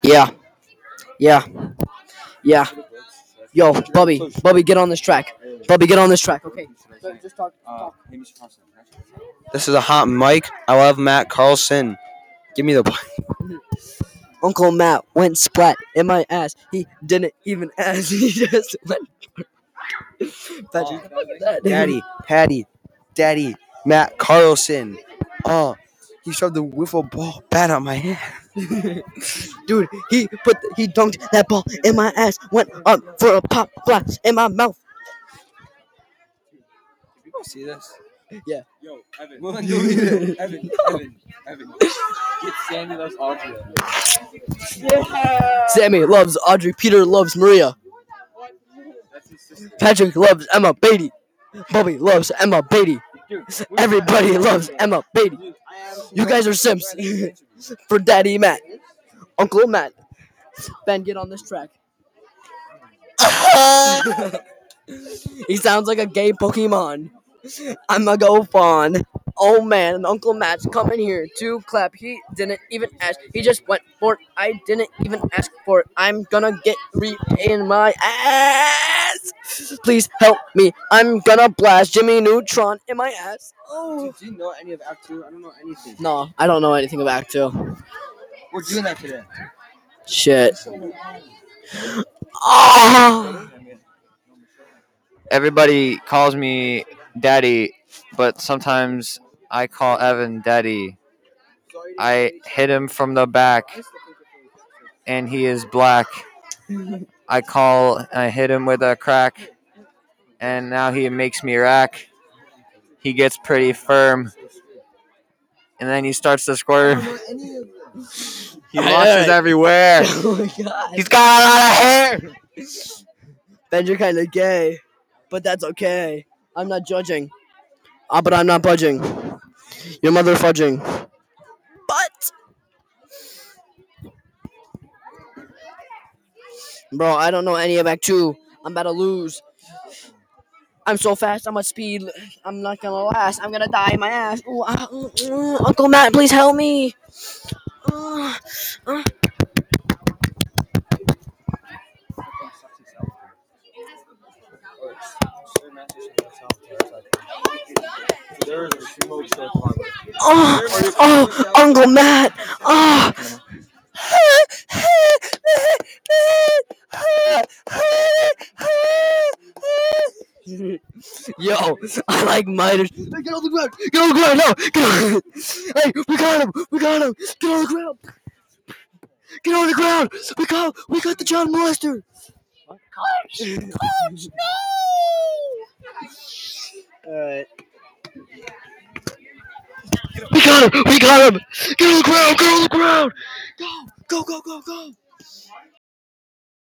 Yeah, yeah, yeah. Yo, Bubby, get on this track. Bubby, get on this track. Okay, just talk. This is a hot mic. I love Matt Carlson. Give me the. Uncle Matt went splat in my ass. He didn't even ask. He just went. Patrick, that. Daddy, Matt Carlson. Oh, he shoved the wiffle ball bat on my head. Dude, he dunked that ball in my ass. Went up for a pop blast in my mouth. People see this? Yeah. Yo, Evan. Evan. Get Sammy loves Audrey. Yeah. Sammy loves Audrey. Peter loves Maria. Patrick loves Emma Beatty. Bobby loves Emma Beatty. Everybody loves Emma Beatty. You guys are simps for Daddy Matt, Uncle Matt. Ben, get on this track. He sounds like a gay Pokemon. I'ma go fawn. Oh man, Uncle Matt's coming here to clap. He didn't even ask. He just went for it. I didn't even ask for it. I'm gonna get in my ass. Please help me. I'm gonna blast Jimmy Neutron in my ass. Oh. Do you know any of Act 2? I don't know anything. No, I don't know anything about Act 2. We're doing that today. Shit. Oh. Everybody calls me Daddy, but sometimes I call Evan Daddy. I hit him from the back, and he is black. I hit him with a crack, and now he makes me rack. He gets pretty firm, and then he starts to squirm. He launches everywhere. Oh my god. He's got a lot of hair. Ben, you're kind of gay, but that's okay. I'm not judging. But I'm not budging. Your mother fudging. But, bro, I don't know any of Act 2. I'm about to lose. I'm so fast. I'm at speed. I'm not gonna last. I'm gonna die in my ass. Ooh, Uncle Matt, please help me. Uncle Matt. Yo, I like Midas. Hey, get on the ground! Get on the ground! No! Get on! Hey, we got him! We got him! Get on the ground! Get on the ground! We got the child molester! Coach, no! Alright. We got him! We got him! Get on the ground! Get on the ground! Go! Go! Go! Go! Go!